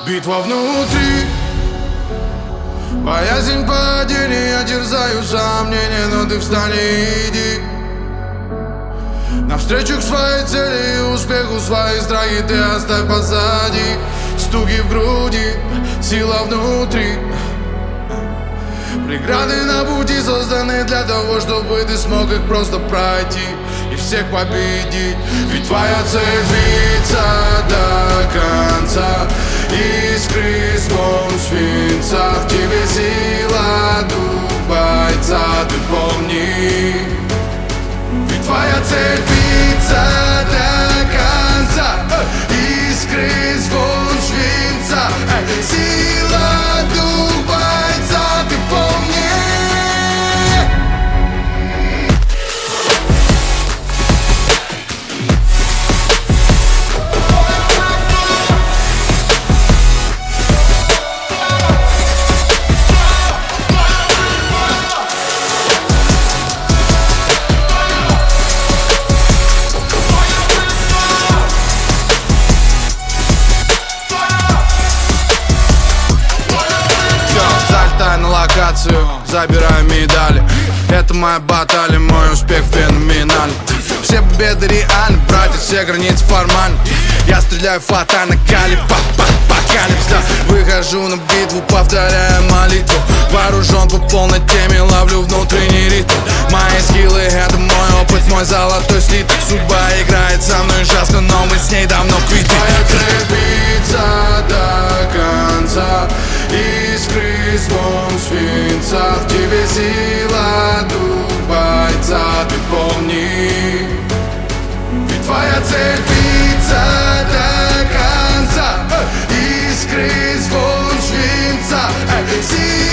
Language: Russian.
Битва внутри, боязнь падения, терзаю сомнения, но ты встань и иди навстречу к своей цели и успеху. Свои страхи ты оставь позади. Стуки в груди, сила внутри. Преграды на пути созданы для того, чтобы ты смог их просто пройти и всех победить. Ведь твоя цель биться до конца. Искры звон свинца, в тебе сила, дух бойца, ты помни. Ведь твоя цель биться до конца. Искры звон свинца, сила, дух бойца, ты помни. Забираю медали. Это моя баталия, мой успех феноменален. Все победы реальны, братья, все границы формальны. Я стреляю фатально, апокалипс, да. Выхожу на битву, повторяя молитву. Вооружен по полной теме, ловлю внутренний ритм. Мои скиллы — это мой опыт, мой золотой слиток. Судьба играет со мной жестко, но мы с ней давно квиты. Твоя цель биться до конца. Искры звон свинца, в тебе сила, дух бойца, ты помни. Ведь твоя цель биться до конца. Искры звон свинца,